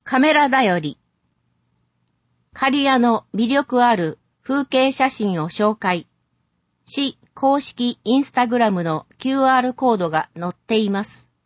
カメラだより。刈谷の魅力ある風景写真を紹介。市公式インスタグラムの QR コードが載っています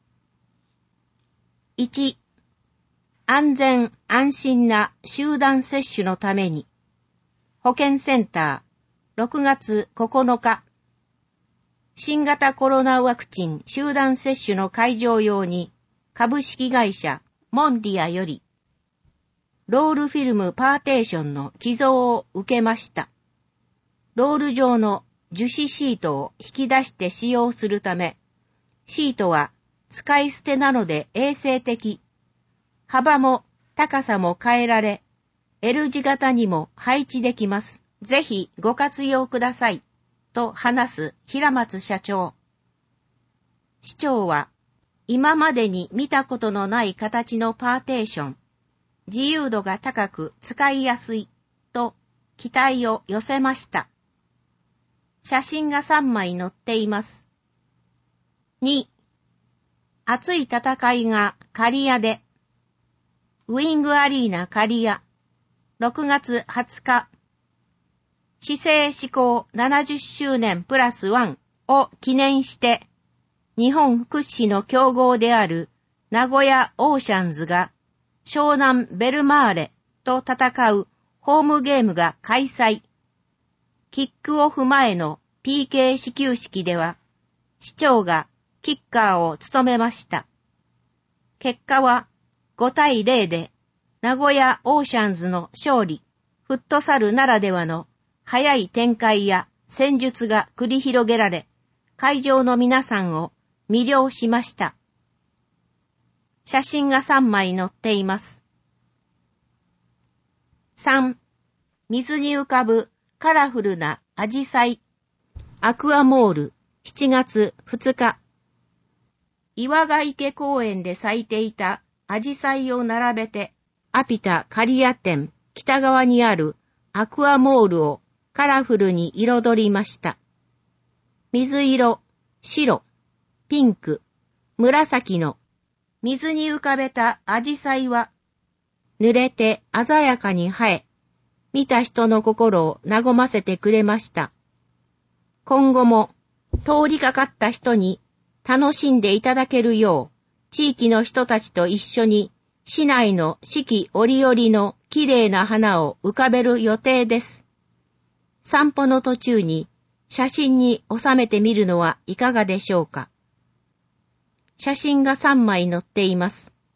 。1、安全安心な集団接種のために、保健センター、6月9日、新型コロナワクチン集団接種の会場用に、株式会社モンディアより、ロールフィルムパーテーションの寄贈を受けました。ロール状の樹脂シートを引き出して使用するため、シートは使い捨てなので衛生的。幅も高さも変えられ、L 字型にも配置できます。ぜひご活用ください。と話す平松社長。市長は、今までに見たことのない形のパーテーション、自由度が高く使いやすい、と期待を寄せました。写真が3枚載っています。2、熱い戦いが刈谷で、ウイングアリーナ刈谷、6月20日、市政施行70周年プラス1を記念して、日本屈指の強豪である名古屋オーシャンズが湘南ベルマーレと戦うホームゲームが開催。キックオフ前の PK 始球式では、市長がキッカーを務めました。結果は5対0で名古屋オーシャンズの勝利。フットサルならではの早い展開や戦術が繰り広げられ、会場の皆さんを魅了しました。写真が3枚載っています。3、水に浮かぶカラフルなアジサイ。アクアモール、7月2日。岩ヶ池公園で咲いていたアジサイを並べて、アピタ刈谷店北側にあるアクアモールをカラフルに彩りました。水色、白、ピンク、紫の水に浮かべたアジサイは、濡れて鮮やかに映え、見た人の心を和ませてくれました。今後も通りかかった人に楽しんでいただけるよう、地域の人たちと一緒に市内の四季折々のきれいな花を浮かべる予定です。散歩の途中に写真に収めてみるのはいかがでしょうか。写真が3枚載っています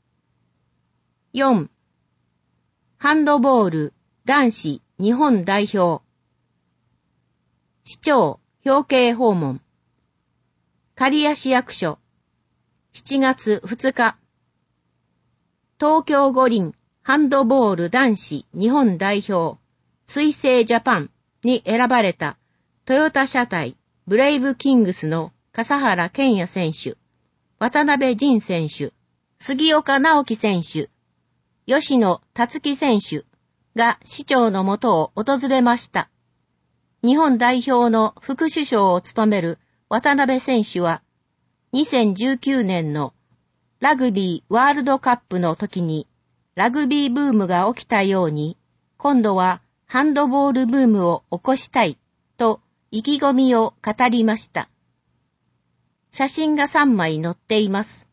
。4、ハンドボール男子日本代表。市長表敬訪問。刈谷市役所。7月2日。東京五輪ハンドボール男子日本代表水星ジャパンに選ばれたトヨタ車体ブレイブキングスの笠原健也選手、渡辺仁選手、杉岡直樹選手、吉野達樹選手が市長のもとを訪れました。日本代表の副首相を務める渡辺選手は、2019年のラグビーワールドカップの時にラグビーブームが起きたように、今度はハンドボールブームを起こしたいと意気込みを語りました。写真が3枚載っています。